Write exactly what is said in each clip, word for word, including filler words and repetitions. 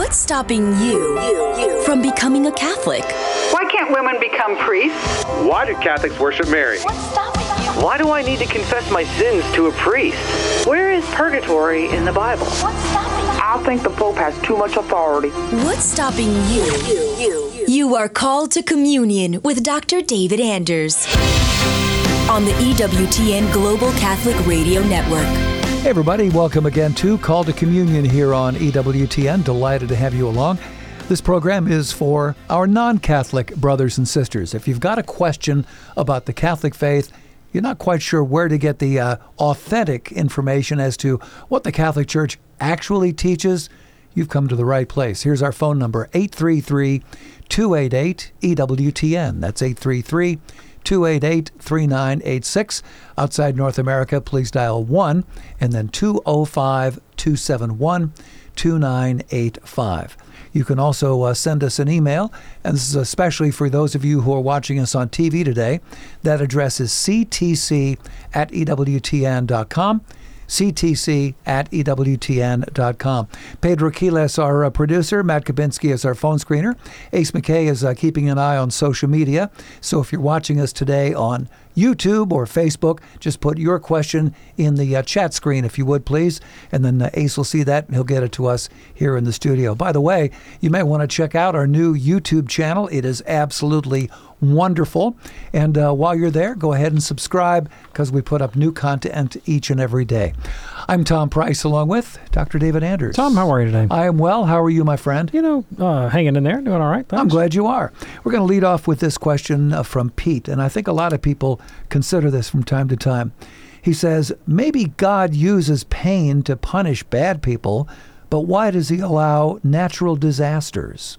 What's stopping you, you, you from becoming a Catholic? Why can't women become priests? Why do Catholics worship Mary? What's stopping you? Why do I need to confess my sins to a priest? Where is purgatory in the Bible? What's stopping you? I think the Pope has too much authority. What's stopping you? You, you, you. You are called to communion with Doctor David Anders on the E W T N Global Catholic Radio Network. Hey everybody, welcome again to Call to Communion here on E W T N. Delighted to have you along. This program is for our non-Catholic brothers and sisters. If you've got a question about the Catholic faith, you're not quite sure where to get the uh, authentic information as to what the Catholic Church actually teaches, you've come to the right place. Here's our phone number, eight three three, two eight eight, E W T N. That's eight three three, two eight eight, three nine eight six. Outside North America, please dial one and then two oh five, two seven one, two nine eight five. You can also uh, send us an email, and this is especially for those of you who are watching us on T V today. That address is c t c at e w t n dot com. c t c at e w t n dot com. Pedro Quiles, our uh, producer. Matt Kabinski is our phone screener. Ace McKay is uh, keeping an eye on social media. So if you're watching us today on YouTube or Facebook, just put your question in the uh, chat screen, if you would, please. And then uh, Ace will see that, and he'll get it to us here in the studio. By the way, you may want to check out our new YouTube channel. It is absolutely wonderful. And uh, while you're there, go ahead and subscribe, because we put up new content each and every day. I'm Tom Price, along with Doctor David Anders. Tom, how are you today? I am well. How are you, my friend? You know, uh, hanging in there, doing all right. Thanks. I'm glad you are. We're going to lead off with this question uh, from Pete, and I think a lot of people consider this from time to time. He says, maybe God uses pain to punish bad people, but why does he allow natural disasters?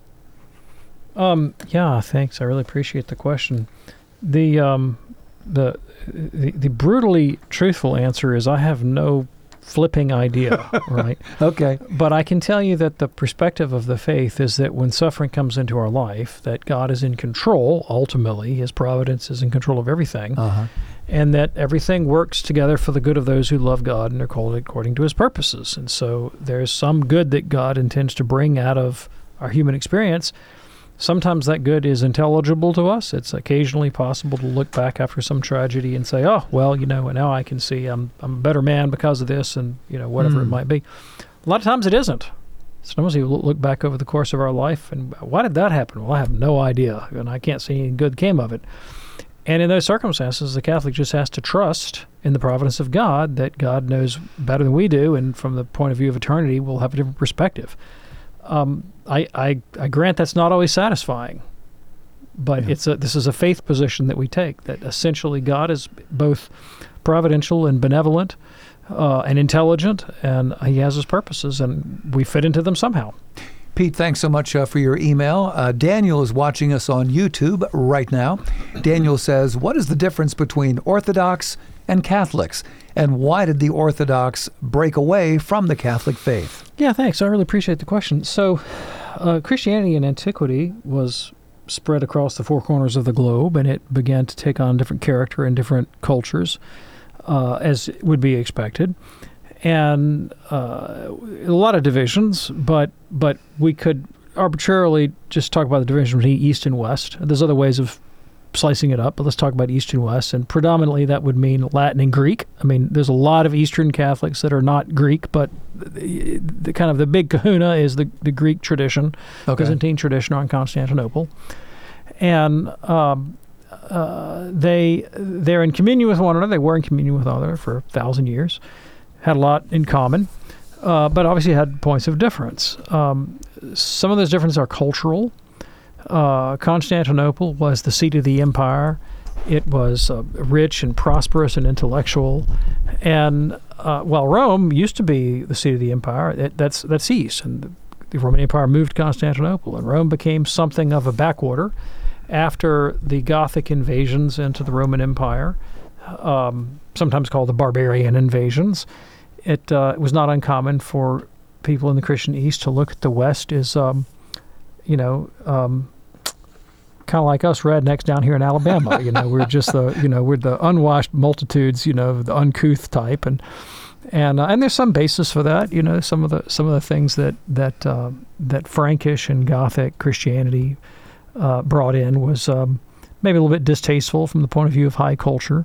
Um, yeah, thanks. I really appreciate the question. The um, the, the the brutally truthful answer is I have no flipping idea, right? Okay. But I can tell you that the perspective of the faith is that when suffering comes into our life, that God is in control, ultimately. His providence is in control of everything. Uh-huh. And that everything works together for the good of those who love God and are called according to his purposes. And so there's some good that God intends to bring out of our human experience. Sometimes that good is intelligible to us. It's occasionally possible to look back after some tragedy and say, oh, well, you know, now I can see I'm I'm a better man because of this, and, you know, whatever mm. it might be. A lot of times it isn't. Sometimes we look back over the course of our life, and why did that happen? Well, I have no idea, and I can't see any good came of it. And in those circumstances, the Catholic just has to trust in the providence of God, that God knows better than we do, and from the point of view of eternity, we'll have a different perspective. Um, I, I I grant that's not always satisfying, but yeah. it's a this is a faith position that we take, that essentially God is both providential and benevolent uh, and intelligent, and he has his purposes, and we fit into them somehow. Pete, thanks so much uh, for your email. Uh, Daniel is watching us on YouTube right now. Daniel says, what is the difference between Orthodox and Catholics, and why did the Orthodox break away from the Catholic faith? Yeah, thanks. I really appreciate the question. So, uh, Christianity in antiquity was spread across the four corners of the globe, and it began to take on different character in different cultures, uh, as would be expected. And uh, a lot of divisions, but but we could arbitrarily just talk about the division between East and West. There's other ways of slicing it up, but let's talk about East and West, and predominantly that would mean Latin and Greek. I mean, there's a lot of Eastern Catholics that are not Greek, but the, the kind of the big kahuna is the, the Greek tradition, okay. Byzantine tradition on Constantinople, and um, uh, they they're in communion with one another. They were in communion with one another for a thousand years, had a lot in common, uh, but obviously had points of difference. Um, some of those differences are cultural. Uh, Constantinople was the seat of the empire. It was uh, rich and prosperous and intellectual. And uh, while Rome used to be the seat of the empire, it, that's that's east. And the, the Roman Empire moved to Constantinople, and Rome became something of a backwater after the Gothic invasions into the Roman Empire, um, sometimes called the barbarian invasions. It, uh, it was not uncommon for people in the Christian East to look at the West as, um, you know, um, kind of like us rednecks down here in Alabama. You know, we're just the, you know, we're the unwashed multitudes, you know, the uncouth type. And And uh, and there's some basis for that. You know, some of the some of the things that that uh, that Frankish and Gothic Christianity uh, brought in was um, maybe a little bit distasteful from the point of view of high culture,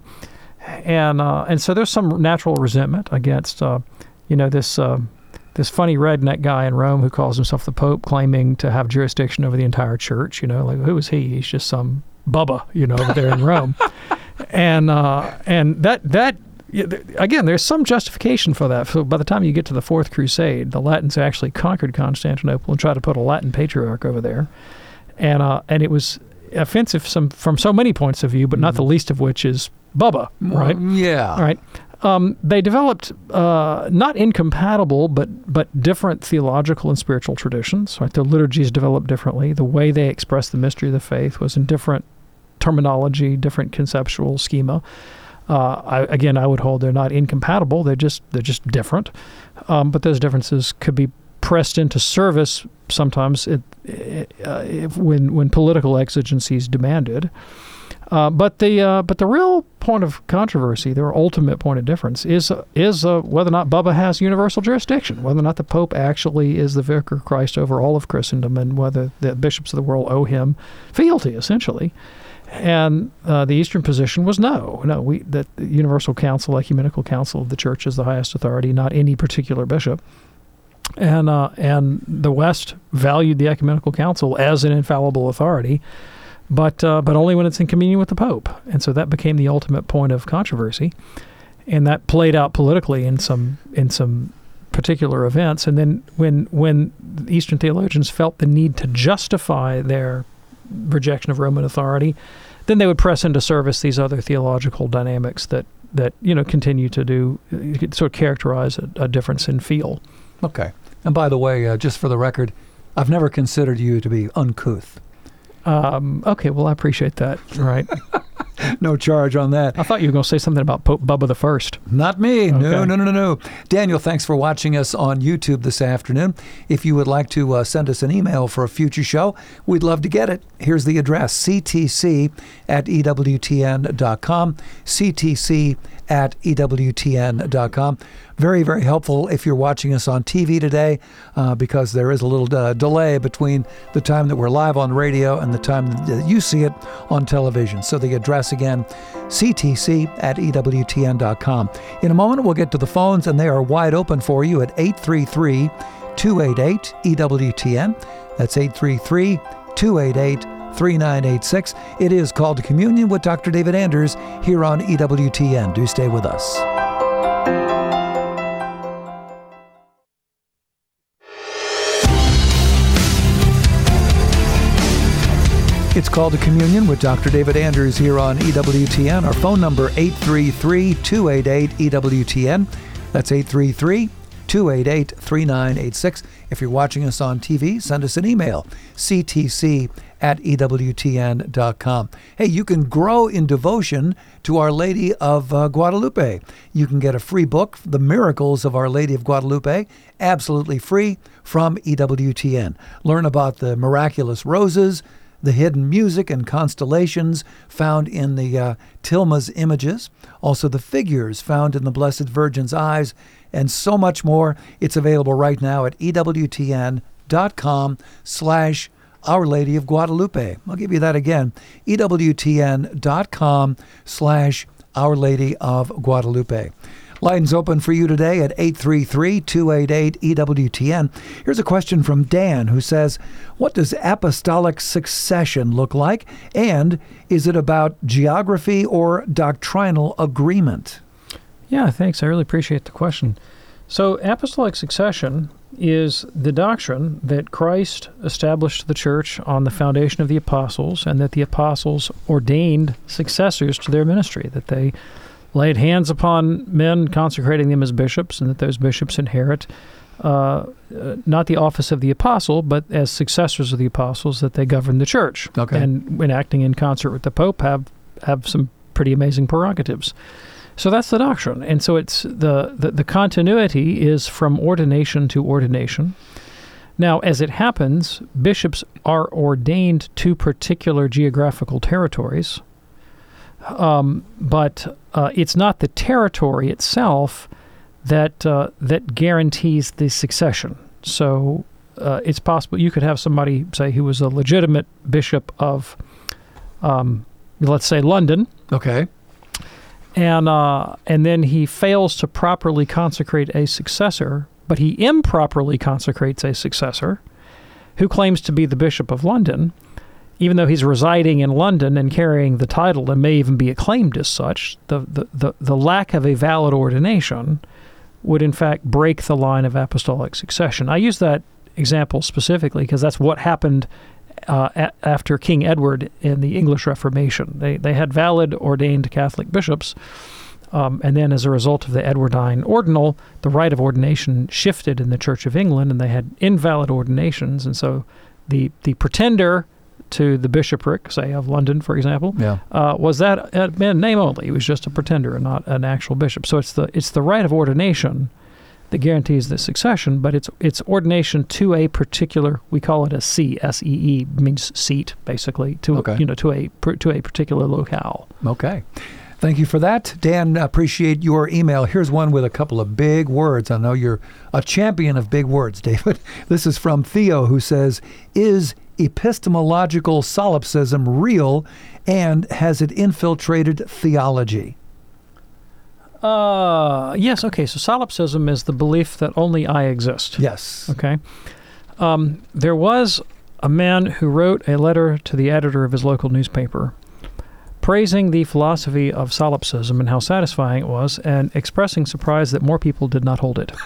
and uh, and so there's some natural resentment against uh, you know this. Uh, This funny redneck guy in Rome who calls himself the Pope, claiming to have jurisdiction over the entire church. You know, like, who is he? He's just some bubba, you know, over there in Rome. And uh, and that that again, there's some justification for that. So by the time you get to the Fourth Crusade, the Latins actually conquered Constantinople and tried to put a Latin patriarch over there, and uh, and it was offensive some from so many points of view, but not the least of which is Bubba, right? Well, yeah. All right. Um, they developed uh, not incompatible, but but different theological and spiritual traditions. Right, their liturgies developed differently. The way they expressed the mystery of the faith was in different terminology, different conceptual schema. Uh, I, again, I would hold they're not incompatible. They're just they're just different. Um, but those differences could be pressed into service sometimes it, it, uh, if, when when political exigencies demanded. Uh, but the uh, but the real point of controversy, their ultimate point of difference, is uh, is uh, whether or not Bubba has universal jurisdiction, whether or not the Pope actually is the vicar of Christ over all of Christendom, and whether the bishops of the world owe him fealty, essentially. And uh, the Eastern position was no, no. We that the Universal Council, Ecumenical Council of the Church, is the highest authority, not any particular bishop. And uh, and the West valued the Ecumenical Council as an infallible authority. But uh, but only when it's in communion with the Pope. And so that became the ultimate point of controversy. And that played out politically in some in some particular events. And then when when Eastern theologians felt the need to justify their rejection of Roman authority, then they would press into service these other theological dynamics that, that you know, continue to do, sort of characterize a, a difference in feel. Okay. And by the way, uh, just for the record, I've never considered you to be uncouth. Um, okay, well, I appreciate that. Right. No charge on that. I thought you were going to say something about Pope Bubba the First. Not me. Okay. No, no, no, no, no. Daniel, thanks for watching us on YouTube this afternoon. If you would like to uh, send us an email for a future show, we'd love to get it. Here's the address, c t c at e w t n dot com, c t c at e w t n dot com. Very, very helpful if you're watching us on T V today, uh, because there is a little uh, delay between the time that we're live on radio and the time that you see it on television. So the address again, c t c at e w t n dot com. In a moment, we'll get to the phones, and they are wide open for you at eight three three, two eight eight, E W T N. That's eight three three, two eight eight, three nine eight six. It is Called to Communion with Doctor David Anders here on E W T N. Do stay with us. It's Called to Communion with Doctor David Anders here on E W T N. Our phone number, eight three three, two eight eight, E W T N. That's eight three three, two eight eight, three nine eight six. If you're watching us on T V, send us an email, c t c at e w t n dot com. Hey, you can grow in devotion to Our Lady of uh, Guadalupe. You can get a free book, The Miracles of Our Lady of Guadalupe, absolutely free from E W T N. Learn about the miraculous roses, the hidden music and constellations found in the uh, Tilma's images, also the figures found in the Blessed Virgin's eyes, and so much more. It's available right now at E W T N dot com slash Our Lady of Guadalupe. I'll give you that again, E W T N dot com slash Our Lady of Guadalupe. Lines open for you today at eight three three, two eight eight, E W T N. Here's a question from Dan, who says, what does apostolic succession look like? And is it about geography or doctrinal agreement? Yeah, thanks. I really appreciate the question. So apostolic succession is the doctrine that Christ established the church on the foundation of the apostles, and that the apostles ordained successors to their ministry, that they laid hands upon men, consecrating them as bishops, and that those bishops inherit uh, uh, not the office of the apostle, but as successors of the apostles, that they govern the church. Okay. And when acting in concert with the Pope, have have some pretty amazing prerogatives. So that's the doctrine. And so it's the, the, the continuity is from ordination to ordination. Now, as it happens, bishops are ordained to particular geographical territories. Um, but uh, it's not the territory itself that uh, that guarantees the succession. So uh, it's possible you could have somebody, say, who was a legitimate bishop of, um, let's say, London. Okay. And uh, and then he fails to properly consecrate a successor, but he improperly consecrates a successor who claims to be the Bishop of London, even though he's residing in London and carrying the title and may even be acclaimed as such. The, the, the, the lack of a valid ordination would, in fact, break the line of apostolic succession. I use that example specifically because that's what happened uh, a- after King Edward in the English Reformation. They, they had valid ordained Catholic bishops, Um, and then as a result of the Edwardine ordinal, the rite of ordination shifted in the Church of England, and they had invalid ordinations. And so the the pretender to the bishopric, say, of London, for example, Yeah. uh, was that uh, man name only. He was just a pretender and not an actual bishop. So it's the it's the rite of ordination that guarantees the succession, but it's it's ordination to a particular, we call it a see, S E E, means seat, basically, to Okay. you know to a to a particular locale. Okay. Thank you for that. Dan, appreciate your email. Here's one with a couple of big words. I know you're a champion of big words, David. This is from Theo, who says, is epistemological solipsism real, and has it infiltrated theology? Uh, yes, okay, so solipsism is the belief that only I exist. Yes. Okay. Um, there was a man who wrote a letter to the editor of his local newspaper praising the philosophy of solipsism and how satisfying it was, and expressing surprise that more people did not hold it.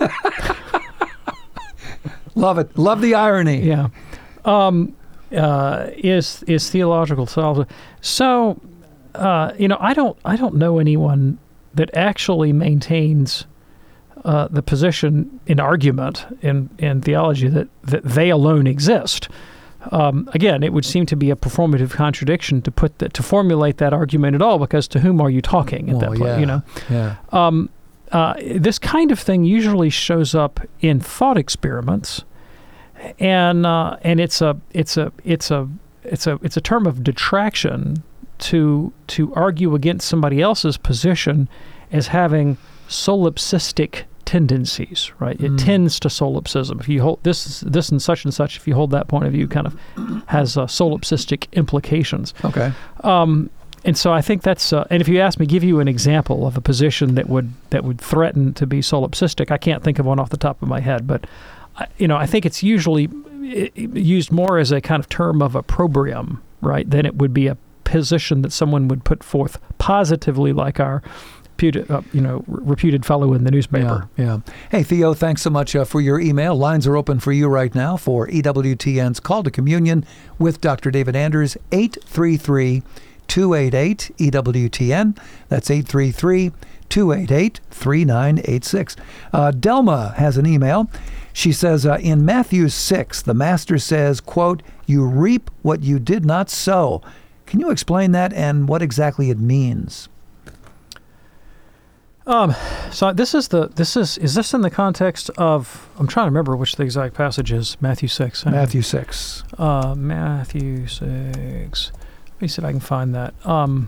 Love it. Love the irony. Yeah. Um, uh, is is theological solipsism. So, uh, you know, I don't I don't know anyone that actually maintains uh, the position in argument in, in theology that, that they alone exist. Um, again, it would seem to be a performative contradiction to put that, to formulate that argument at all, because to whom are you talking at Well, that point? yeah, You know, yeah. um, uh, this kind of thing usually shows up in thought experiments, and uh, and it's a it's a it's a it's a it's a term of detraction to to argue against somebody else's position as having solipsistic tendencies, right? It Mm. tends to solipsism. If you hold this, this and such and such, if you hold that point of view, kind of has uh, solipsistic implications. Okay. Um, and so I think that's. Uh, and if you ask me, give you an example of a position that would that would threaten to be solipsistic, I can't think of one off the top of my head. But I, you know, I think it's usually used more as a kind of term of opprobrium, right? Than it would be a position that someone would put forth positively, like our Reputed, uh, you know, reputed fellow in the newspaper. Yeah, yeah. Hey, Theo, thanks so much uh, for your email. Lines are open for you right now for E W T N's Call to Communion with Doctor David Anders, eight three three, two eight eight, E W T N. That's eight three three, two eight eight, three nine eight six. Uh, Delma has an email. She says, uh, in Matthew six, the Master says, quote, you reap what you did not sow. Can you explain that and what exactly it means? Um, so this is the this is is this in the context of, I'm trying to remember which the exact passage is. Matthew six. Matthew six. Uh, Matthew six. Let me see if I can find that. Um.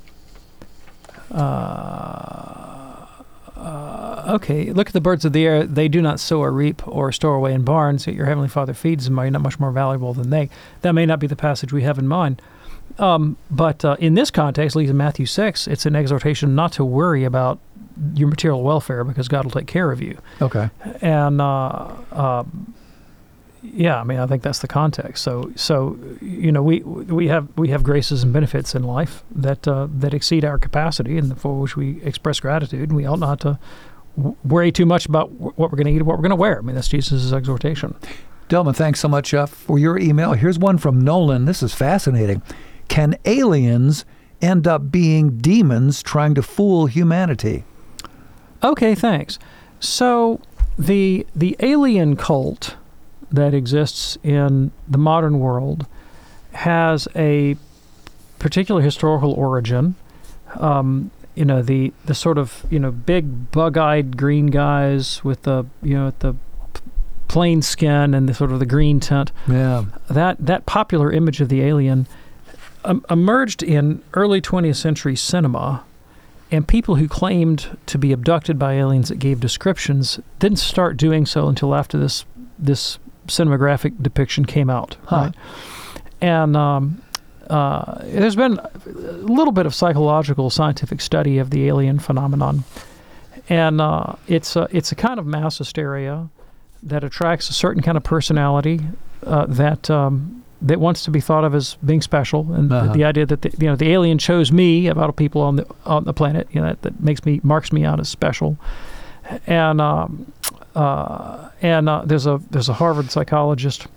Uh, uh, okay. Look at the birds of the air; they do not sow or reap or store away in barns, yet your heavenly Father feeds them. Are you not much more valuable than they? That may not be the passage we have in mind. Um, but uh, in this context, at least in Matthew six, it's an exhortation not to worry about your material welfare because God will take care of you. Okay. And uh, uh, yeah, I mean, I think that's the context. So, so you know, we we have we have graces and benefits in life that uh, that exceed our capacity, and for which we express gratitude. And we ought not to w- worry too much about w- what we're going to eat or what we're going to wear. I mean, that's Jesus' exhortation. Delma, thanks so much uh, for your email. Here's one from Nolan. This is fascinating. Can aliens end up being demons trying to fool humanity? Okay, thanks. So the the alien cult that exists in the modern world has a particular historical origin. Um, you know, the the sort of you know big bug-eyed green guys with the you know the p- plain skin and the sort of the green tint. Yeah. That that popular image of the alien um, emerged in early twentieth century cinema and people who claimed to be abducted by aliens that gave descriptions didn't start doing so until after this this cinematographic depiction came out. Huh. Right? And um, uh, there's been a little bit of psychological scientific study of the alien phenomenon. And uh, it's, a, it's a kind of mass hysteria that attracts a certain kind of personality uh, that um, that wants to be thought of as being special, and uh-huh. the, the idea that the, you know the alien chose me of all people on the on the planet, you know, that, that makes me marks me out as special. And um, uh, and uh, there's a there's a Harvard psychologist,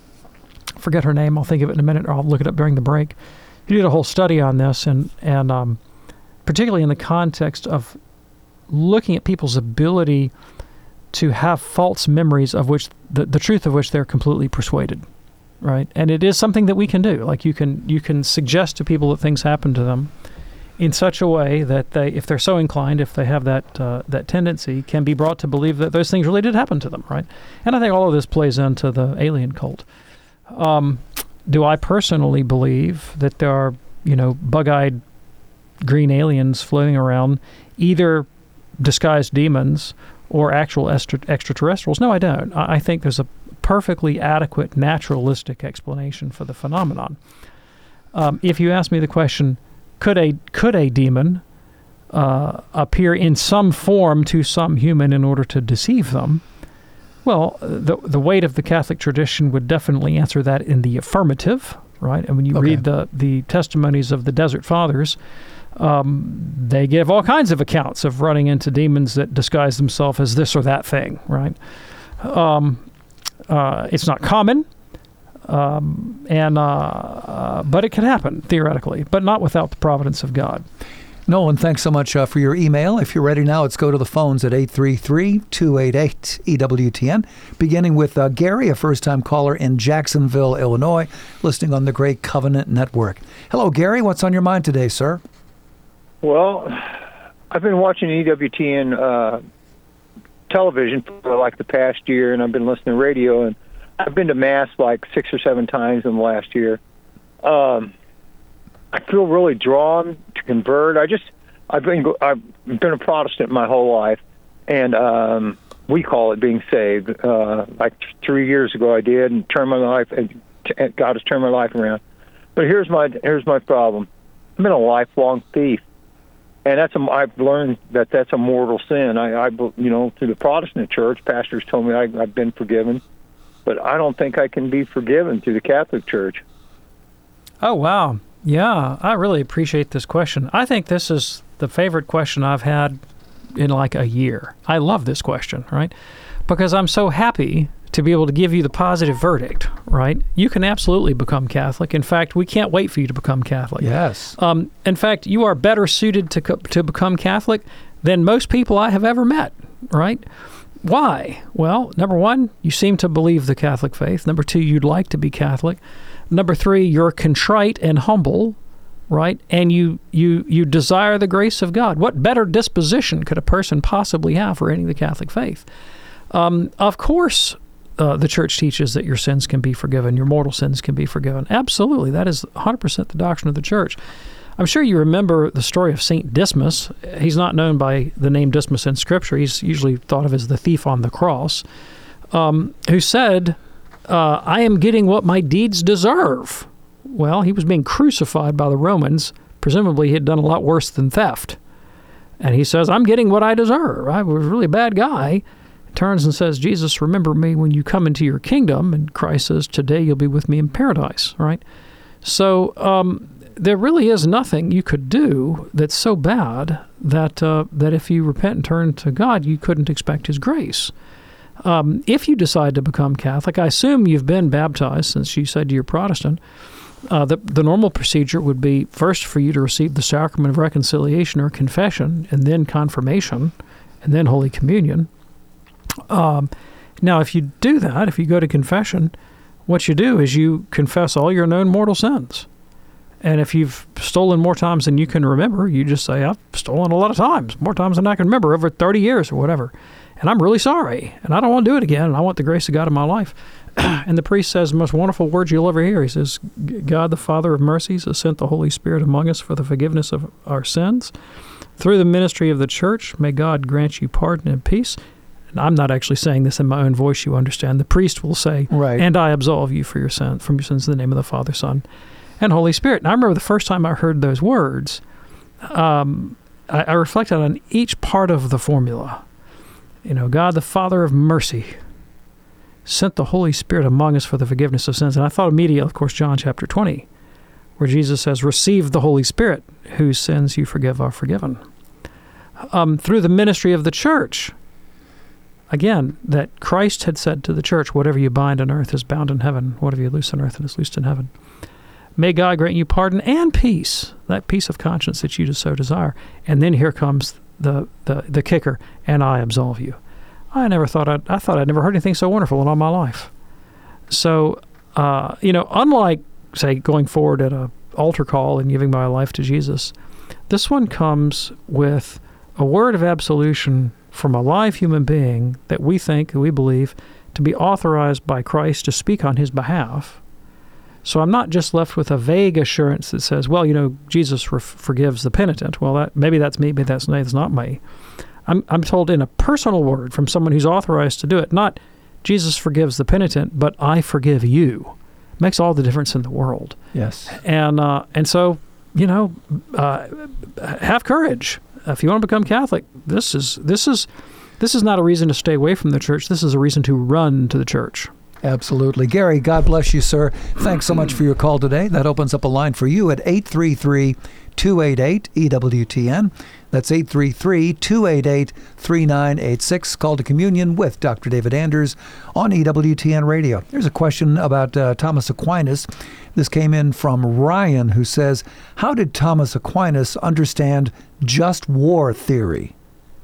forget her name, I'll think of it in a minute, or I'll look it up during the break. He did a whole study on this, and and um, particularly in the context of looking at people's ability to have false memories of which the, the truth of which they're completely persuaded, right? And it is something that we can do. Like you can you can suggest to people that things happen to them in such a way that they, if they're so inclined, if they have that uh, that tendency, can be brought to believe that those things really did happen to them, right? And I think all of this plays into the alien cult. Um, do I personally believe that there are, you know, bug-eyed green aliens floating around, either disguised demons or actual extra- extraterrestrials? No, I don't. I, I think there's a perfectly adequate, naturalistic explanation for the phenomenon. Um, if you ask me the question, could a could a demon uh, appear in some form to some human in order to deceive them? Well, the the weight of the Catholic tradition would definitely answer that in the affirmative, right? And when you Okay. read the the testimonies of the Desert Fathers, Um, they give all kinds of accounts of running into demons that disguise themselves as this or that thing, right? Um, uh, it's not common, um, and uh, uh, but it can happen, theoretically, but not without the providence of God. Nolan, thanks so much uh, for your email. If you're ready now, let's go to the phones at eight three three, two eight eight, E W T N, beginning with uh, Gary, a first-time caller in Jacksonville, Illinois, listening on the Great Covenant Network. Hello, Gary. What's on your mind today, sir? Well, I've been watching E W T N uh, television for like the past year, and I've been listening to radio, and I've been to Mass like six or seven times in the last year. Um, I feel really drawn to convert. I just, I've been, I've been a Protestant my whole life, and um, we call it being saved. Uh, like three years ago, I did, and turned my life, and God has turned my life around. But here's my, here's my problem. I've been a lifelong thief. And that's a, I've learned that that's a mortal sin. I, I, you know, through the Protestant church, pastors told me I, I've been forgiven, but I don't think I can be forgiven through the Catholic Church. Oh, wow. Yeah, I really appreciate this question. I think this is the favorite question I've had in like a year. I love this question, right? Because I'm so happy to be able to give you the positive verdict, right? You can absolutely become Catholic. In fact, we can't wait for you to become Catholic. Yes. Um, in fact, you are better suited to co- to become Catholic than most people I have ever met, right? Why? Well, number one, you seem to believe the Catholic faith. Number two, you'd like to be Catholic. Number three, you're contrite and humble, right? And you you you desire the grace of God. What better disposition could a person possibly have for any of the Catholic faith? Um, of course, Uh, the church teaches that your sins can be forgiven, your mortal sins can be forgiven. Absolutely. That is one hundred percent the doctrine of the church. I'm sure you remember the story of Saint Dismas. He's not known by the name Dismas in Scripture. He's usually thought of as the thief on the cross, um, who said, uh, I am getting what my deeds deserve. Well, he was being crucified by the Romans. Presumably, he had done a lot worse than theft. And he says, I'm getting what I deserve. I was a really bad guy. Turns and says, Jesus, remember me when you come into your kingdom. And Christ says, today you'll be with me in paradise, right? So um, there really is nothing you could do that's so bad that uh, that if you repent and turn to God, you couldn't expect his grace. Um, if you decide to become Catholic, I assume you've been baptized, since you said you're Protestant. Uh, the, the normal procedure would be first for you to receive the sacrament of reconciliation or confession, and then confirmation, and then Holy Communion. Um, now, if you do that, if you go to confession, what you do is you confess all your known mortal sins. And if you've stolen more times than you can remember, you just say, I've stolen a lot of times, more times than I can remember, over thirty years or whatever. And I'm really sorry, and I don't want to do it again, and I want the grace of God in my life. And the priest says the most wonderful words you'll ever hear. He says, God, the Father of mercies, has sent the Holy Spirit among us for the forgiveness of our sins. Through the ministry of the church, may God grant you pardon and peace. And I'm not actually saying this in my own voice, you understand. The priest will say, right. And I absolve you for your sin, from your sins in the name of the Father, Son, and Holy Spirit. And I remember the first time I heard those words, um, I, I reflected on each part of the formula. You know, God, the Father of mercy, sent the Holy Spirit among us for the forgiveness of sins. And I thought immediately, of course, John chapter twenty, where Jesus says, receive the Holy Spirit, whose sins you forgive are forgiven. Um, through the ministry of the church, again, that Christ had said to the church, whatever you bind on earth is bound in heaven, whatever you loose on earth is loosed in heaven. May God grant you pardon and peace, that peace of conscience that you just so desire. And then here comes the, the, the kicker, and I absolve you. I never thought I'd, I thought I'd never heard anything so wonderful in all my life. So, uh, you know, unlike, say, going forward at a altar call and giving my life to Jesus, this one comes with a word of absolution from a live human being that we think, we believe, to be authorized by Christ to speak on his behalf. So I'm not just left with a vague assurance that says, well, you know, Jesus re- forgives the penitent. Well, that, maybe that's me, maybe that's, that's not me. I'm, I'm told in a personal word from someone who's authorized to do it, not Jesus forgives the penitent, but I forgive you. Makes all the difference in the world. Yes. And uh, and so, you know, uh, have courage. If you want to become Catholic, this is this is this is not a reason to stay away from the church. This is a reason to run to the church. Absolutely. Gary, God bless you, sir. Thanks so much for your call today. That opens up a line for you at eight three three, two eight eight, E W T N. That's eight three three, two eight eight, three nine eight six. Call to Communion with Doctor David Anders on E W T N Radio. Here's a question about uh, Thomas Aquinas. This came in from Ryan, who says, how did Thomas Aquinas understand just war theory?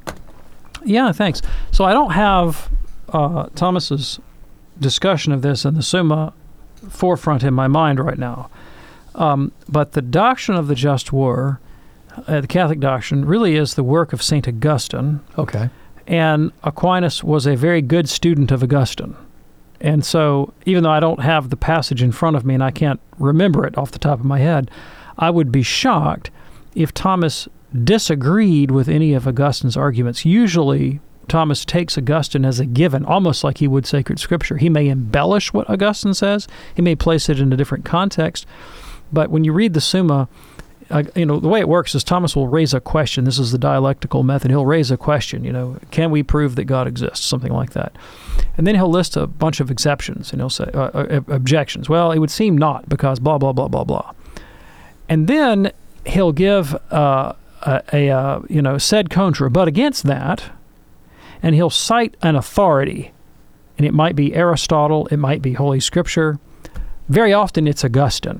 Yeah, thanks. So I don't have uh, Thomas's discussion of this in the Summa forefront in my mind right now. Um, but the doctrine of the just war, uh, the Catholic doctrine, really is the work of Saint Augustine. Okay. And Aquinas was a very good student of Augustine. And so even though I don't have the passage in front of me and I can't remember it off the top of my head, I would be shocked if Thomas disagreed with any of Augustine's arguments. Usually, Thomas takes Augustine as a given, almost like he would sacred scripture. He may embellish what Augustine says. He may place it in a different context. But when you read the Summa, uh, you know, the way it works is Thomas will raise a question. This is the dialectical method. He'll raise a question, you know, can we prove that God exists? Something like that. And then he'll list a bunch of exceptions, and he'll say, uh, uh, objections. Well, it would seem not, because blah, blah, blah, blah, blah. And then he'll give uh, a, a uh, you know, sed contra, but against that, and he'll cite an authority, and it might be Aristotle, it might be Holy Scripture. Very often it's Augustine.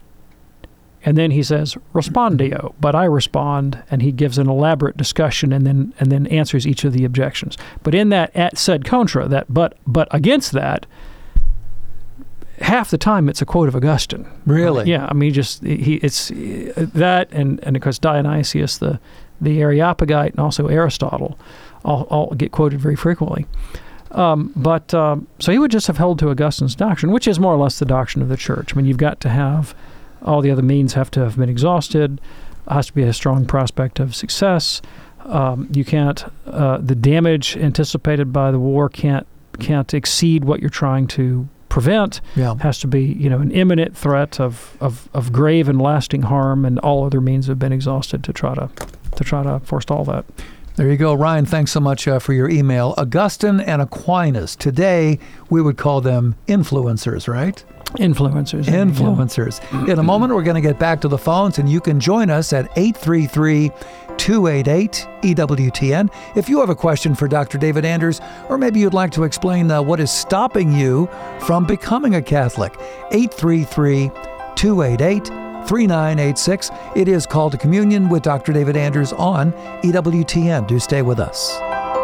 And then he says, respondio, but I respond, and he gives an elaborate discussion and then and then answers each of the objections. But in that at sed contra, that but but against that, half the time it's a quote of Augustine. Really? Yeah, I mean, just he it's that, and, and of course Dionysius, the, the Areopagite, and also Aristotle, all, all get quoted very frequently. Um, but um, so he would just have held to Augustine's doctrine, which is more or less the doctrine of the church. I mean, you've got to have all the other means have to have been exhausted. It has to be a strong prospect of success. Um, you can't. Uh, the damage anticipated by the war can't can't exceed what you're trying to prevent. Yeah. It has to be, you know, an imminent threat of, of, of grave and lasting harm, and all other means have been exhausted to try to to try to forestall that. There you go, Ryan. Thanks so much uh, for your email. Augustine and Aquinas. Today, we would call them influencers, right? Influencers. Influencers. Yeah. In a moment, we're going to get back to the phones, and you can join us at eight three three, two eight eight, E W T N. If you have a question for Doctor David Anders, or maybe you'd like to explain uh, what is stopping you from becoming a Catholic, eight three three, two eight eight, three nine eight six. It is Call to Communion with Doctor David Anders on E W T N. Do stay with us.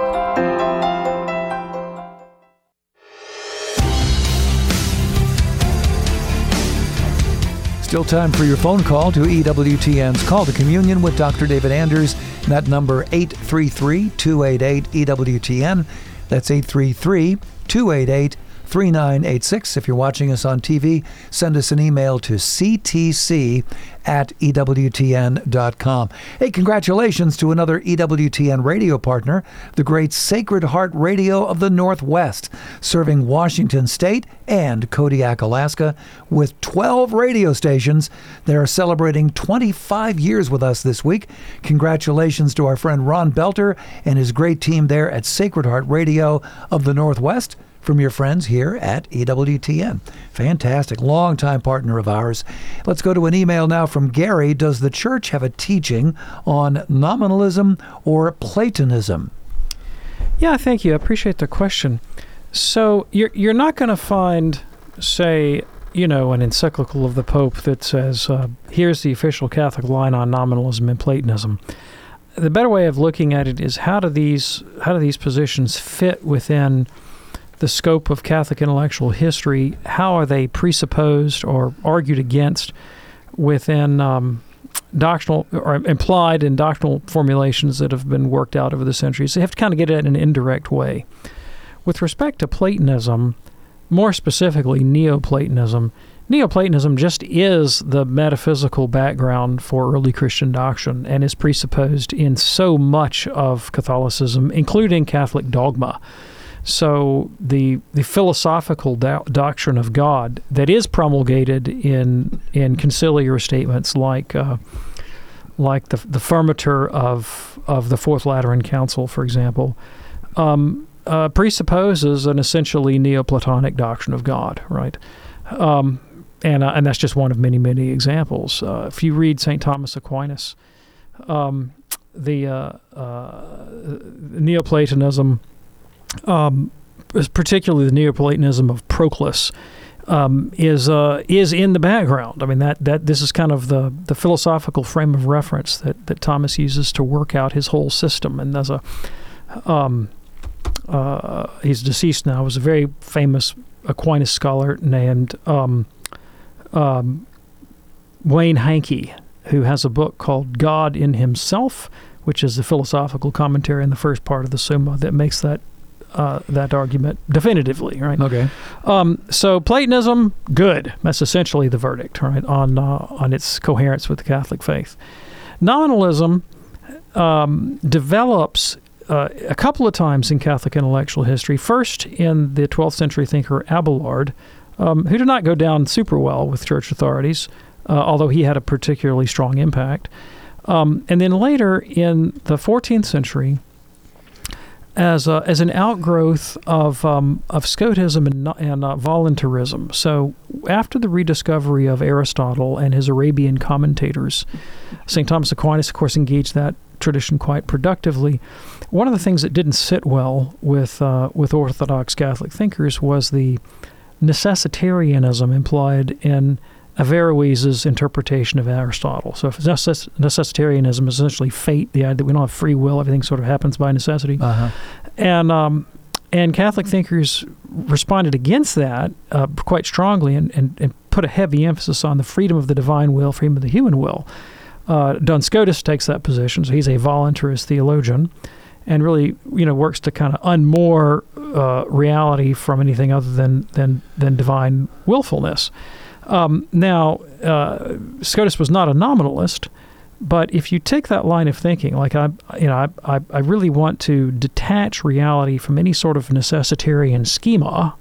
Still time for your phone call to E W T N's Call to Communion with Doctor David Anders. That number, eight three three, two eight eight, E W T N. That's eight three three, two eight eight, three nine eight six. If you're watching us on T V, send us an email to c t c at e w t n dot com. Hey, congratulations to another E W T N radio partner, the great Sacred Heart Radio of the Northwest, serving Washington State and Kodiak, Alaska, with twelve radio stations. They are celebrating twenty-five years with us this week. Congratulations to our friend Ron Belter and his great team there at Sacred Heart Radio of the Northwest, from your friends here at E W T N. Fantastic. Longtime partner of ours. Let's go to an email now from Gary. Does the church have a teaching on nominalism or Platonism? Yeah, thank you. I appreciate the question. So you're you're not going to find, say, you know, an encyclical of the Pope that says, uh, here's the official Catholic line on nominalism and Platonism. The better way of looking at it is how do these how do these positions fit within the scope of Catholic intellectual history? How are they presupposed or argued against within um, doctrinal or implied in doctrinal formulations that have been worked out over the centuries? So you have to kind of get it in an indirect way. With respect to Platonism, more specifically Neoplatonism, Neoplatonism just is the metaphysical background for early Christian doctrine and is presupposed in so much of Catholicism, including Catholic dogma. So the the philosophical do- doctrine of God that is promulgated in in conciliar statements like uh, like the the Firmiter of of the Fourth Lateran Council, for example, um, uh, presupposes an essentially Neoplatonic doctrine of God, right? Um, and uh, and that's just one of many many examples. Uh, if you read Saint Thomas Aquinas, um, the uh, uh, Neoplatonism. Um, particularly the Neoplatonism of Proclus, um, is uh, is in the background. I mean that that this is kind of the, the philosophical frame of reference that, that Thomas uses to work out his whole system. And there's a um, uh, he's deceased now. Was a very famous Aquinas scholar named um, um, Wayne Hankey, who has a book called God in Himself, which is the philosophical commentary in the first part of the Summa that makes that Uh, that argument definitively, right? Okay. Um, so Platonism, good. That's essentially the verdict, right, on uh, on its coherence with the Catholic faith. Nominalism um, develops uh, a couple of times in Catholic intellectual history. First, in the twelfth century thinker Abelard, um, who did not go down super well with church authorities, uh, although he had a particularly strong impact. Um, and then later in the fourteenth century, as a, as an outgrowth of um, of Scotism and, and uh, voluntarism. So after the rediscovery of Aristotle and his Arabian commentators, Saint Thomas Aquinas, of course, engaged that tradition quite productively. One of the things that didn't sit well with uh, with Orthodox Catholic thinkers was the necessitarianism implied in Averroes's interpretation of Aristotle. So if necess- necessitarianism is essentially fate, the idea that we don't have free will, everything sort of happens by necessity. Uh-huh. And um, and Catholic thinkers responded against that uh, quite strongly and, and, and put a heavy emphasis on the freedom of the divine will, freedom of the human will. Uh, Duns Scotus takes that position, so he's a voluntarist theologian and really, you know, works to kind of unmoor uh, reality from anything other than than, than divine willfulness. Um, now, uh, Scotus was not a nominalist, but if you take that line of thinking, like I, you know, I, I, I really want to detach reality from any sort of necessitarian schema,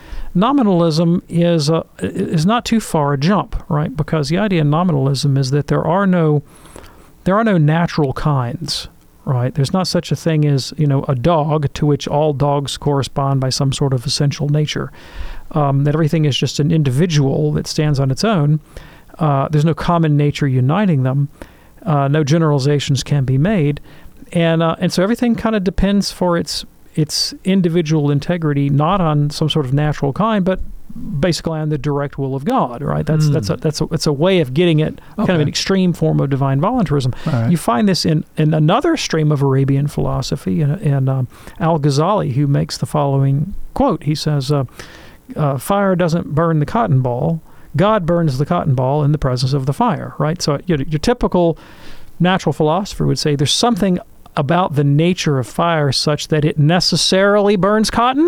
nominalism is a, is not too far a jump, right? Because the idea in nominalism is that there are no there are no natural kinds, right? There's not such a thing as, you know, a dog to which all dogs correspond by some sort of essential nature. Um, that everything is just an individual that stands on its own. Uh, there's no common nature uniting them. Uh, no generalizations can be made, and uh, and so everything kind of depends for its its individual integrity, not on some sort of natural kind, but basically on the direct will of God. Right? That's mm. that's a that's a it's a way of getting it, okay. kind of an extreme form of divine voluntarism. Right. You find this in, in another stream of Arabian philosophy, and, and um, Al-Ghazali, who makes the following quote. He says. Uh, Uh, fire doesn't burn the cotton ball. God burns the cotton ball in the presence of the fire, right? So your, your typical natural philosopher would say there's something about the nature of fire such that it necessarily burns cotton,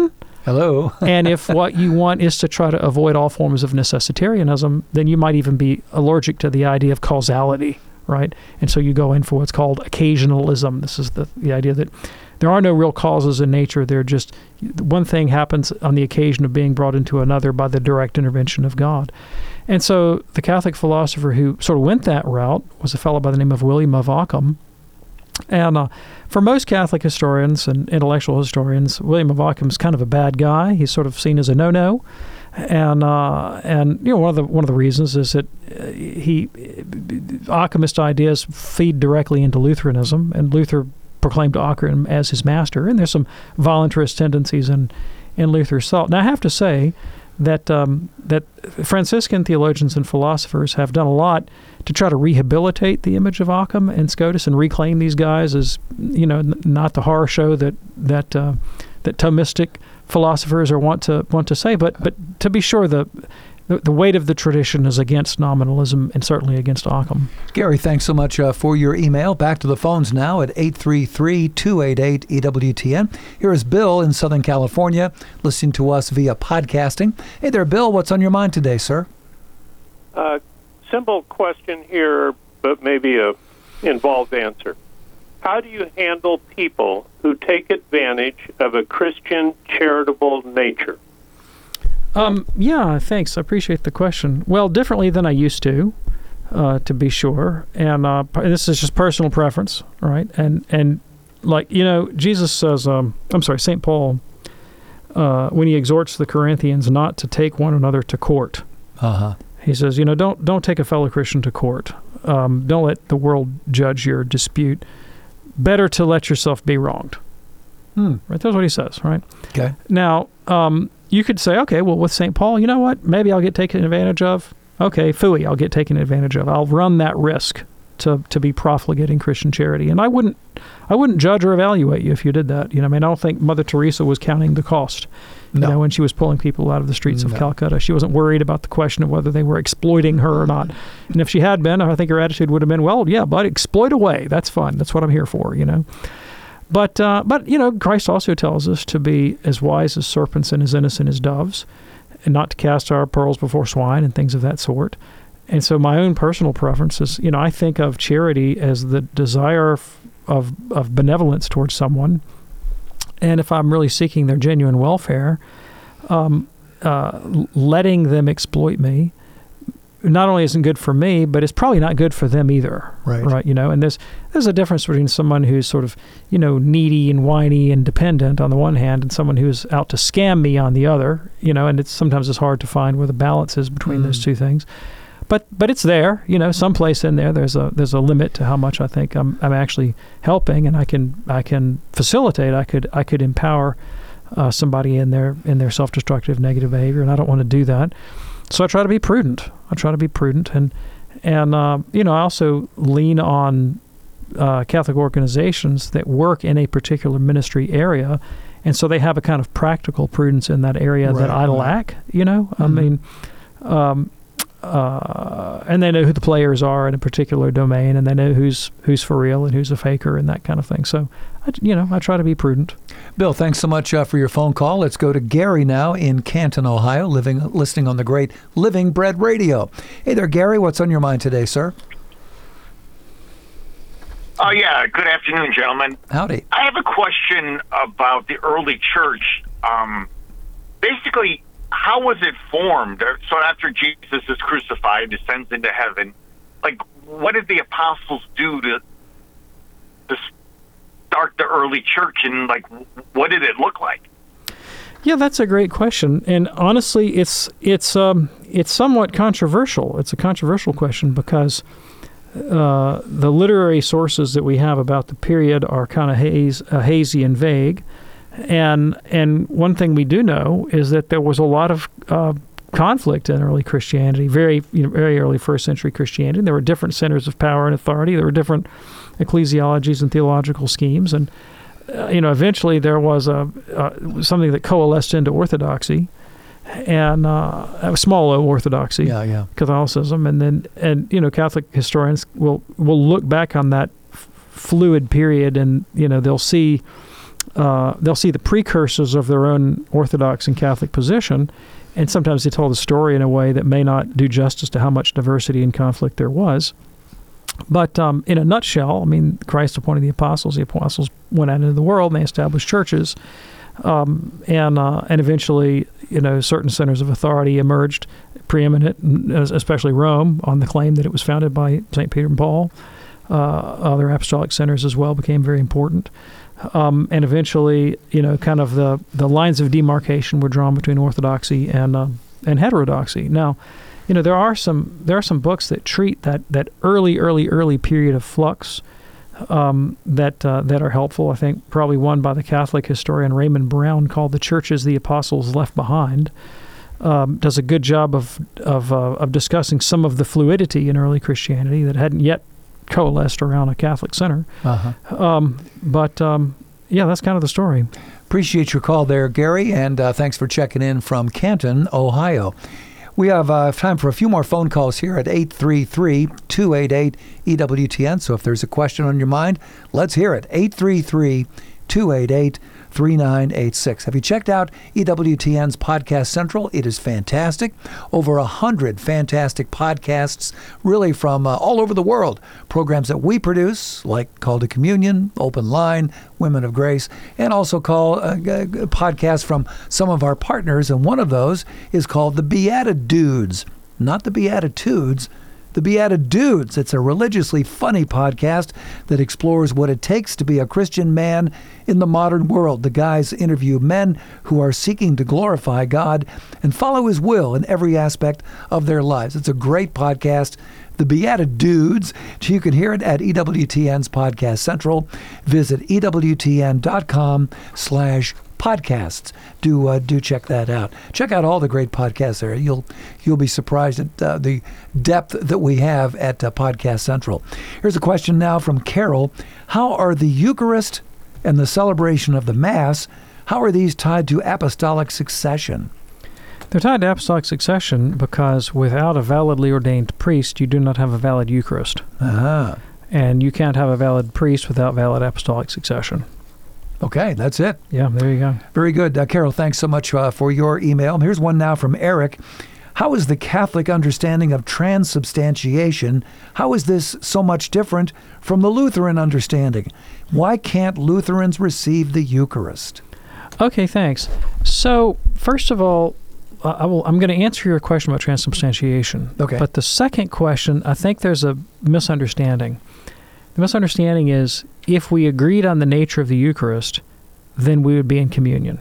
Hello. And if what you want is to try to avoid all forms of necessitarianism, then you might even be allergic to the idea of causality, right? And so you go in for what's called occasionalism. This is the, the idea that there are no real causes in nature. They're just, one thing happens on the occasion of being brought into another by the direct intervention of God. And so the Catholic philosopher who sort of went that route was a fellow by the name of William of Ockham. And uh, for most Catholic historians and intellectual historians, William of Ockham is kind of a bad guy. He's sort of seen as a no-no. And uh, and you know one of the one of the reasons is that uh, he Ockhamist ideas feed directly into Lutheranism, and Luther proclaimed Occam as his master. And there's some voluntarist tendencies in in Luther's thought. Now I have to say that um, that Franciscan theologians and philosophers have done a lot to try to rehabilitate the image of Occam and Scotus and reclaim these guys as, you know, n- not the horror show that that uh, that Thomistic philosophers are want to want to say. But but to be sure, the, the the weight of the tradition is against nominalism and certainly against Occam. Gary, thanks so much uh, for your email. Back to the phones now at eight three three, two eight eight, E W T N. Here is Bill in Southern California, listening to us via podcasting. Hey there, Bill. What's on your mind today, sir? Uh, simple question here, but maybe a involved answer. How do you handle people who take advantage of a Christian charitable nature? Um, yeah, thanks. I appreciate the question. Well, differently than I used to, uh, to be sure. And uh, this is just personal preference, right? And, and like, you know, Jesus says, um, I'm sorry, Saint Paul, uh, when he exhorts the Corinthians not to take one another to court, Uh-huh. he says, you know, don't don't take a fellow Christian to court. Um, don't let the world judge your dispute. Better to let yourself be wronged. Hmm. Right? That's what he says, right? Okay. Now, um, you could say, okay, well, with Saint Paul, you know what? Maybe I'll get taken advantage of. Okay, phooey, I'll get taken advantage of. I'll run that risk to to be profligating Christian charity. And I wouldn't I wouldn't judge or evaluate you if you did that. You know, I mean, I don't think Mother Teresa was counting the cost. You No. know, when she was pulling people out of the streets No. of Calcutta, she wasn't worried about the question of whether they were exploiting her or not. And if she had been, I think her attitude would have been, well, yeah, but exploit away. That's fun. That's what I'm here for, you know. But, uh, but you know, Christ also tells us to be as wise as serpents and as innocent as doves, and not to cast our pearls before swine and things of that sort. And so my own personal preference is, you know, I think of charity as the desire of of benevolence towards someone. And if I'm really seeking their genuine welfare, um, uh, letting them exploit me not only isn't good for me, but it's probably not good for them either. Right. Right. You know, and there's there's a difference between someone who's sort of, you know, needy and whiny and dependent on the one hand, and someone who's out to scam me on the other. You know, and it's sometimes it's hard to find where the balance is between Mm. those two things. But but it's there, you know, someplace in there. There's a there's a limit to how much I think I'm I'm actually helping, and I can I can facilitate. I could I could empower uh, somebody in their in their self-destructive negative behavior, and I don't want to do that. So I try to be prudent. I try to be prudent, and and uh, you know I also lean on uh, Catholic organizations that work in a particular ministry area, and so they have a kind of practical prudence in that area Right, that I right. lack. You know, I Mhm. mean. Um, Uh, and they know who the players are in a particular domain, and they know who's who's for real and who's a faker and that kind of thing. So, I, you know, I try to be prudent. Bill, thanks so much uh, for your phone call. Let's go to Gary now in Canton, Ohio, living listening on the great Living Bread Radio. Hey there, Gary. What's on your mind today, sir? Oh, yeah. Good afternoon, gentlemen. Howdy. I have a question about the early church. Um, basically, how was it formed? So after Jesus is crucified, descends into heaven, like, what did the apostles do to to start the early church, and, like, what did it look like? Yeah, that's a great question, and honestly, it's it's um, it's somewhat controversial. It's a controversial question because uh, the literary sources that we have about the period are kind of haze, uh, hazy and vague. And and one thing we do know is that there was a lot of uh, conflict in early Christianity, very you know, very early first century Christianity. There were different centers of power and authority. There were different ecclesiologies and theological schemes, and uh, you know eventually there was a uh, something that coalesced into orthodoxy, and uh, a small o orthodoxy, Yeah, yeah. Catholicism, and then and you know Catholic historians will will look back on that f- fluid period, and you know they'll see. uh, they'll see the precursors of their own Orthodox and Catholic position, and sometimes they tell the story in a way that may not do justice to how much diversity and conflict there was. But um, in a nutshell, I mean, Christ appointed the apostles. The apostles went out into the world and they established churches, um, and uh, and eventually, you know, certain centers of authority emerged, preeminent, especially Rome, on the claim that it was founded by Saint Peter and Paul. Uh, other apostolic centers as well became very important. Um, and eventually, you know, kind of the, the lines of demarcation were drawn between orthodoxy and uh, and heterodoxy. Now, you know, there are some there are some books that treat that, that early, early, early period of flux um, that uh, that are helpful. I think probably one by the Catholic historian Raymond Brown called "The Churches the Apostles Left Behind." Um, does a good job of of uh, of discussing some of the fluidity in early Christianity that hadn't yet coalesced around a Catholic center. Uh-huh. Um, but, um, yeah, that's kind of the story. Appreciate your call there, Gary, and uh, thanks for checking in from Canton, Ohio. We have uh, time for a few more phone calls here at eight three three, two eight eight, E W T N. So if there's a question on your mind, let's hear it. eight three three, two eight eight, three nine eight six. Have you checked out E W T N's Podcast Central? It is fantastic. Over a hundred fantastic podcasts, really from uh, all over the world. Programs that we produce, like Call to Communion, Open Line, Women of Grace, and also call uh, podcasts from some of our partners. And one of those is called The Beatitudes, not the Beatitudes. The Beatitudes. It's a religiously funny podcast that explores what it takes to be a Christian man in the modern world. The guys interview men who are seeking to glorify God and follow His will in every aspect of their lives. It's a great podcast. The Beatitudes. You can hear it at E W T N's Podcast Central. Visit E W T N dot com slash podcasts. Do uh, do check that out. Check out all the great podcasts there. You'll you'll be surprised at uh, the depth that we have at uh, Podcast Central. Here's a question now from Carol. How are the Eucharist and the celebration of the Mass, how are these tied to apostolic succession? They're tied to apostolic succession because without a validly ordained priest, you do not have a valid Eucharist. Uh-huh. And you can't have a valid priest without valid apostolic succession. Okay, that's it. Yeah, there you go. Very good. Uh, Carol, thanks so much uh, for your email. Here's one now from Eric. How is the Catholic understanding of transubstantiation, how is this so much different from the Lutheran understanding? Why can't Lutherans receive the Eucharist? Okay, thanks. So, first of all, uh, I will, I'm going to answer your question about transubstantiation. Okay. But the second question, I think there's a misunderstanding. The misunderstanding is if we agreed on the nature of the Eucharist, then we would be in communion.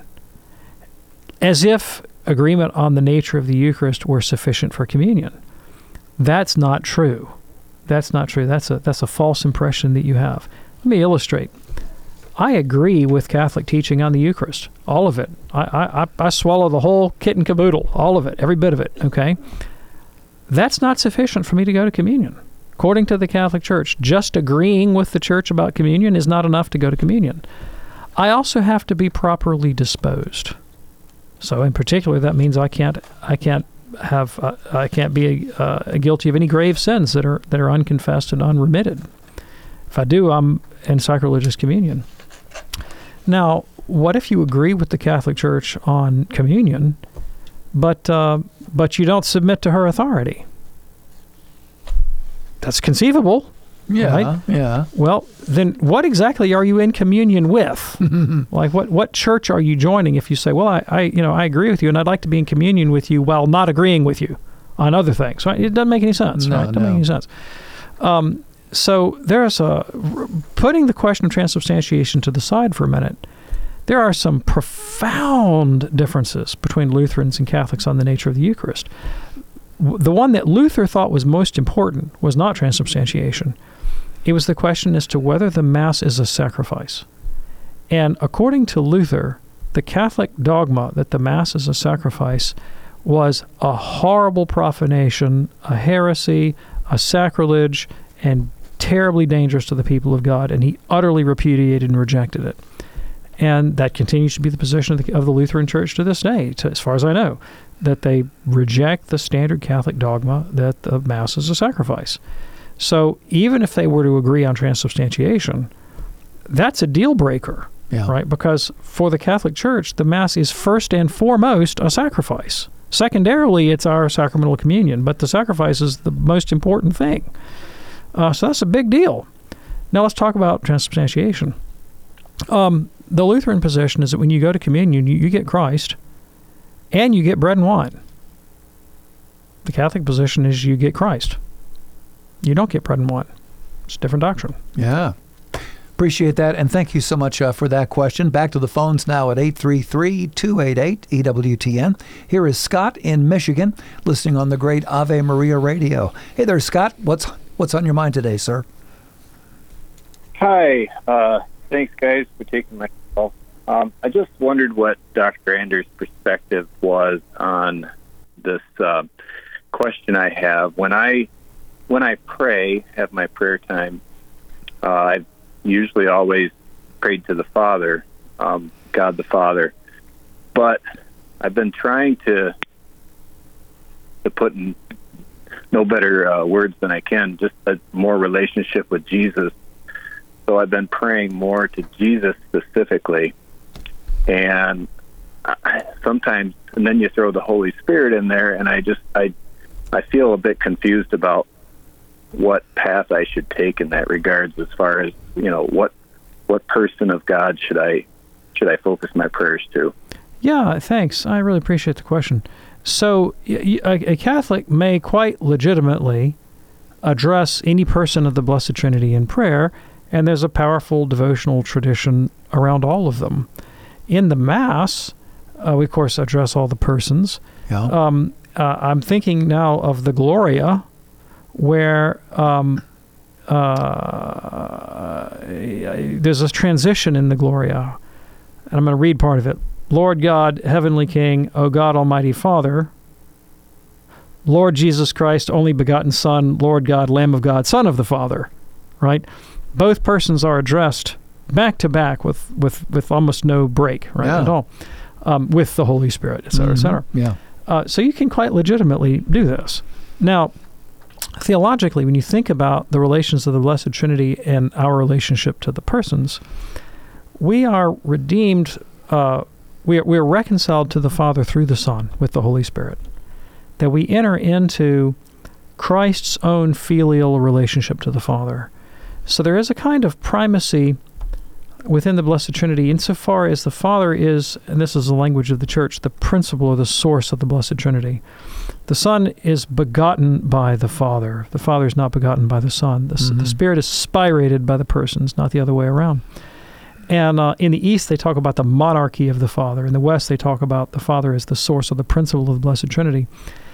As if agreement on the nature of the Eucharist were sufficient for communion. That's not true. That's not true. That's a that's a false impression that you have. Let me illustrate. I agree with Catholic teaching on the Eucharist, all of it. I, I, I swallow the whole kit and caboodle, all of it, every bit of it, okay? That's not sufficient for me to go to communion. According to the Catholic Church, just agreeing with the Church about communion is not enough to go to communion. I also have to be properly disposed. So, in particular, that means I can't, I can't have, uh, I can't be uh, guilty of any grave sins that are that are unconfessed and unremitted. If I do, I'm in sacrilegious communion. Now, what if you agree with the Catholic Church on communion, but uh, but you don't submit to her authority? That's conceivable. Yeah, right? yeah. Well, then what exactly are you in communion with? Like, what, what church are you joining if you say, well, I, I, you know, I agree with you, and I'd like to be in communion with you while not agreeing with you on other things, right? It doesn't make any sense, no, right? It doesn't no. make any sense. Um, so there's a, putting the question of transubstantiation to the side for a minute, there are some profound differences between Lutherans and Catholics on the nature of the Eucharist. The one that Luther thought was most important was not transubstantiation. It was the question as to whether the Mass is a sacrifice. And according to Luther, the Catholic dogma that the Mass is a sacrifice was a horrible profanation, a heresy, a sacrilege, and terribly dangerous to the people of God, and he utterly repudiated and rejected it. And that continues to be the position of the, of the Lutheran Church to this day, to, as far as I know, that they reject the standard Catholic dogma that the Mass is a sacrifice. So even if they were to agree on transubstantiation, that's a deal breaker Yeah. Right? Because for the Catholic Church, the Mass is first and foremost a sacrifice. Secondarily, it's our sacramental communion, but the sacrifice is the most important thing. Uh, so that's a big deal. Now let's talk about transubstantiation. Um, the Lutheran position is that when you go to communion, you, you get Christ and you get bread and wine. The Catholic position is you get Christ. You don't get bread and wine. It's a different doctrine. Yeah. Appreciate that, and thank you so much uh, for that question. Back to the phones now at eight three three, two eight eight, E W T N. Here is Scott in Michigan, listening on the great Ave Maria Radio. Hey there, Scott. What's what's on your mind today, sir? Hi. Uh, thanks, guys, for taking my call. Um, I just wondered what Doctor Anders' perspective was on this uh, question I have. When I when I pray, have my prayer time, uh, I've usually always prayed to the Father, um, God the Father. But I've been trying to to put in no better uh, words than I can, just a more relationship with Jesus. So I've been praying more to Jesus specifically. And I, sometimes, and then you throw the Holy Spirit in there, and I just, I, I feel a bit confused about what path I should take in that regards, as far as, you know, what what person of God should I should I focus my prayers to? Yeah, thanks. I really appreciate the question. So a, a Catholic may quite legitimately address any person of the Blessed Trinity in prayer, and there's a powerful devotional tradition around all of them. In the Mass, uh, we, of course, address all the persons. Yeah. Um, uh, I'm thinking now of the Gloria, where um, uh, there's a transition in the Gloria, and I'm going to read part of it. Lord God, Heavenly King, O God, Almighty Father, Lord Jesus Christ, only begotten Son, Lord God, Lamb of God, Son of the Father, right? Both persons are addressed back to back with, with, with almost no break, right, yeah. at all, um, with the Holy Spirit, et cetera, mm-hmm. et cetera. Yeah. Uh, so you can quite legitimately do this. Now, theologically, when you think about the relations of the Blessed Trinity and our relationship to the persons, we are redeemed, uh, we are, we are reconciled to the Father through the Son with the Holy Spirit, that we enter into Christ's own filial relationship to the Father. So there is a kind of primacy within the Blessed Trinity insofar as the Father is, and this is the language of the Church, the principle or the source of the Blessed Trinity. The Son is begotten by the Father. The Father is not begotten by the Son. The, mm-hmm. the Spirit is spirated by the persons, not the other way around. And uh, in the East, they talk about the monarchy of the Father. In the West, they talk about the Father as the source of the principle of the Blessed Trinity.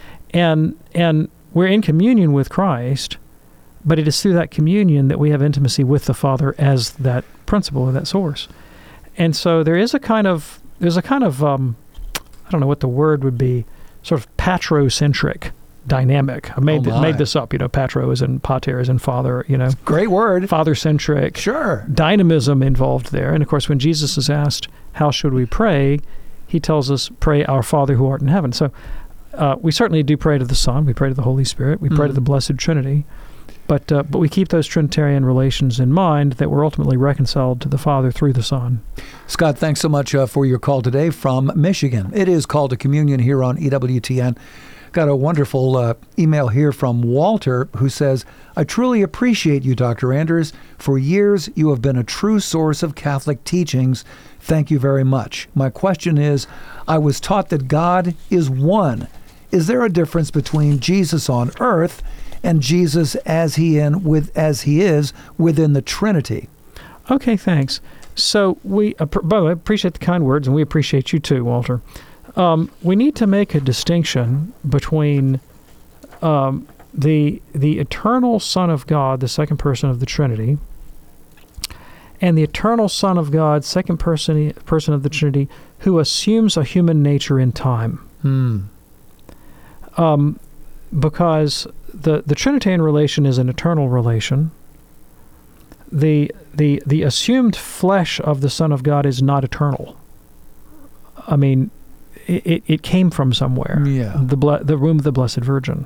And and we're in communion with Christ, but it is through that communion that we have intimacy with the Father as that principle or that source. And so there is a kind of, there's a kind of, um, I don't know what the word would be, sort of patrocentric dynamic. I made, oh th- made this up, you know, patro is in pater is in father, you know. Great word. Father-centric. Sure. Dynamism involved there. And of course, when Jesus is asked, how should we pray? He tells us, pray our Father who art in heaven. So uh, we certainly do pray to the Son. We pray to the Holy Spirit. We pray mm-hmm. to the Blessed Trinity. But uh, but we keep those Trinitarian relations in mind, that we're ultimately reconciled to the Father through the Son. Scott, thanks so much uh, for your call today from Michigan. It is Call to Communion here on E W T N. Got a wonderful uh, email here from Walter, who says, I truly appreciate you, Doctor Anders. For years, you have been a true source of Catholic teachings. Thank you very much. My question is, I was taught that God is one. Is there a difference between Jesus on earth and Jesus as he in with as he is within the Trinity? Okay, thanks. So we, uh, by the way, appreciate the kind words, and we appreciate you too, Walter. Um, we need to make a distinction between um, the the eternal Son of God, the second person of the Trinity, and the eternal Son of God, second person person of the Trinity, who assumes a human nature in time. Hmm. Um, because the the Trinitarian relation is an eternal relation. The the the assumed flesh of the Son of God is not eternal. I mean, it, it, it came from somewhere. Yeah. The ble- the womb of the Blessed Virgin.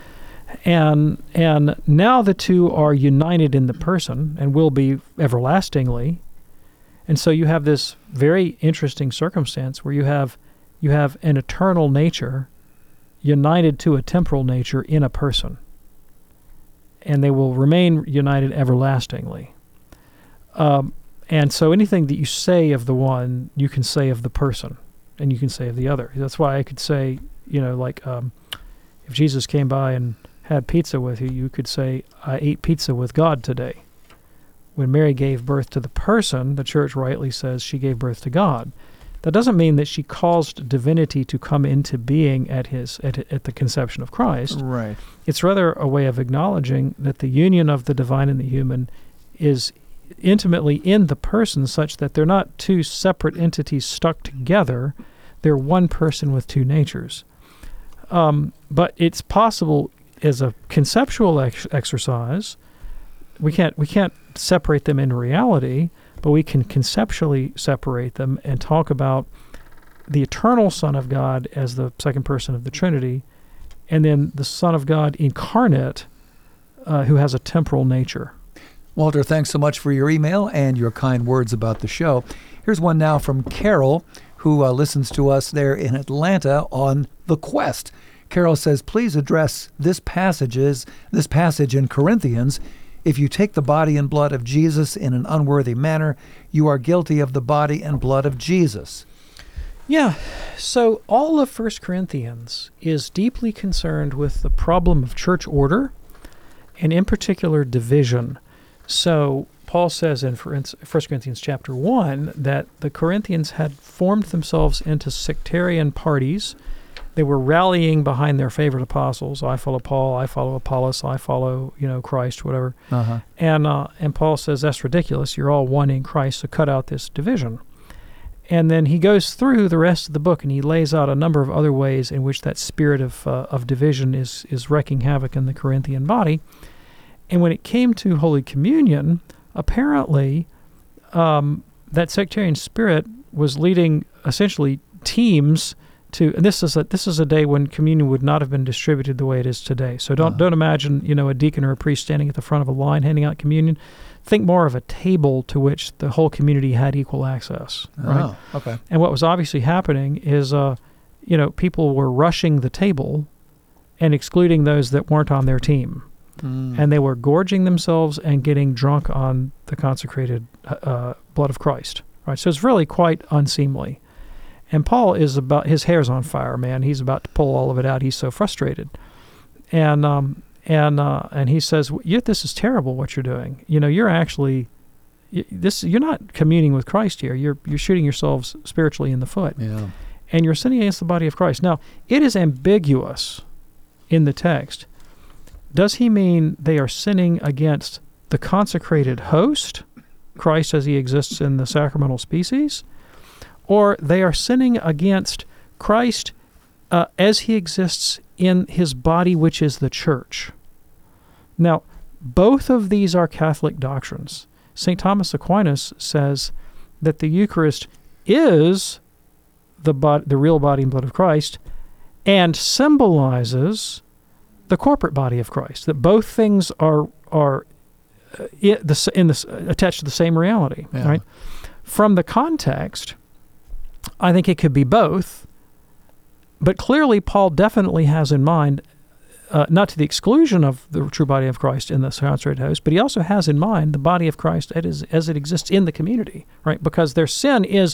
And and now the two are united in the person and will be everlastingly. And so you have this very interesting circumstance where you have you have an eternal nature united to a temporal nature in a person. And they will remain united everlastingly. Um, and so anything that you say of the one, you can say of the person, and you can say of the other. That's why I could say, you know, like um, if Jesus came by and had pizza with you, you could say, I ate pizza with God today. When Mary gave birth to the person, the church rightly says she gave birth to God. That doesn't mean that she caused divinity to come into being at his at, at the conception of Christ. Right. It's rather a way of acknowledging that the union of the divine and the human is intimately in the person, such that they're not two separate entities stuck together. They're one person with two natures. Um, but it's possible as a conceptual ex- exercise. We can't we can't separate them in reality, but we can conceptually separate them and talk about the eternal Son of God as the second person of the Trinity, and then the Son of God incarnate, uh, who has a temporal nature. Walter, thanks so much for your email and your kind words about the show. Here's one now from Carol, who uh, listens to us there in Atlanta on The Quest. Carol says, please address this passages, this passage in Corinthians. If you take the body and blood of Jesus in an unworthy manner, you are guilty of the body and blood of Jesus. Yeah, so all of First Corinthians is deeply concerned with the problem of church order, and in particular division. So Paul says in First Corinthians chapter one that the Corinthians had formed themselves into sectarian parties. They were rallying behind their favorite apostles. I follow Paul, I follow Apollos, I follow, you know, Christ, whatever. Uh-huh. And uh, and Paul says, that's ridiculous. You're all one in Christ, so cut out this division. And then he goes through the rest of the book, and he lays out a number of other ways in which that spirit of uh, of division is, is wreaking havoc in the Corinthian body. And when it came to Holy Communion, apparently um, that sectarian spirit was leading essentially teams to, and this is a this is a day when communion would not have been distributed the way it is today. So don't uh-huh. don't imagine, you know, a deacon or a priest standing at the front of a line handing out communion. Think more of a table to which the whole community had equal access. Right? Oh, okay. And what was obviously happening is, uh, you know, people were rushing the table and excluding those that weren't on their team. Mm. And they were gorging themselves and getting drunk on the consecrated uh, blood of Christ. Right. So it's really quite unseemly. And Paul is about, his hair's on fire, man. He's about to pull all of it out. He's so frustrated. And um, and uh, and he says, this is terrible what you're doing. You know, you're actually, this you're not communing with Christ here. You're you're shooting yourselves spiritually in the foot. Yeah. And you're sinning against the body of Christ. Now, it is ambiguous in the text. Does he mean they are sinning against the consecrated host, Christ as he exists in the sacramental species, or they are sinning against Christ uh, as he exists in his body, which is the church? Now, both of these are Catholic doctrines. Saint Thomas Aquinas says that the Eucharist is the bod- the real body and blood of Christ and symbolizes the corporate body of Christ, that both things are are uh, in the, in the, attached to the same reality, yeah. right? From the context, I think it could be both, but clearly Paul definitely has in mind, uh, not to the exclusion of the true body of Christ in the consecrated host, but he also has in mind the body of Christ as, as it exists in the community, right? Because their sin is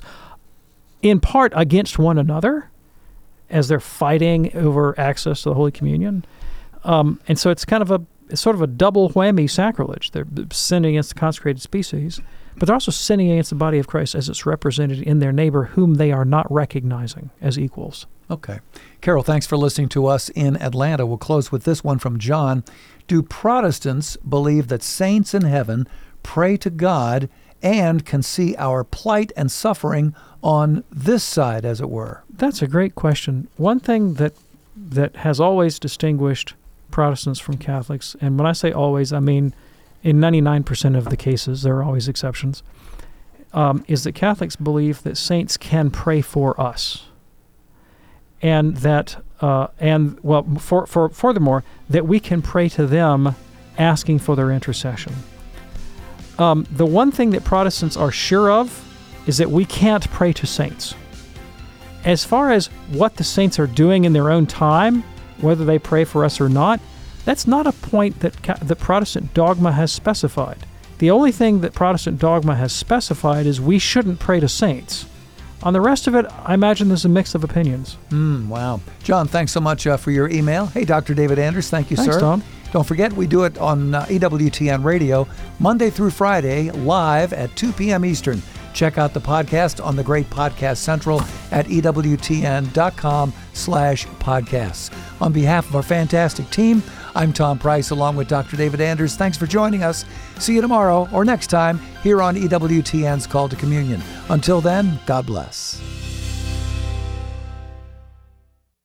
in part against one another as they're fighting over access to the Holy Communion. Um, and so it's kind of a it's sort of a double whammy sacrilege. They're sinning against the consecrated species, but they're also sinning against the body of Christ as it's represented in their neighbor, whom they are not recognizing as equals. Okay. Carol, thanks for listening to us in Atlanta. We'll close with this one from John. Do Protestants believe that saints in heaven pray to God and can see our plight and suffering on this side, as it were? That's a great question. One thing that that has always distinguished Protestants from Catholics, and when I say always, I mean in ninety-nine percent of the cases, there are always exceptions, um, is that Catholics believe that saints can pray for us. And that, uh, and well, for, for furthermore, that we can pray to them asking for their intercession. Um, the one thing that Protestants are sure of is that we can't pray to saints. As far as what the saints are doing in their own time, whether they pray for us or not, that's not a point that the Protestant dogma has specified. The only thing that Protestant dogma has specified is we shouldn't pray to saints. On the rest of it, I imagine there's a mix of opinions. Mm, wow. John, thanks so much uh, for your email. Hey, Doctor David Anders, thank you, Thanks, sir. Tom. Don't forget, we do it on uh, E W T N Radio, Monday through Friday, live at two p.m. Eastern. Check out the podcast on the Great Podcast Central at E W T N dot com slash podcasts. On behalf of our fantastic team, I'm Tom Price along with Doctor David Anders. Thanks for joining us. See you tomorrow or next time here on E W T N's Call to Communion. Until then, God bless.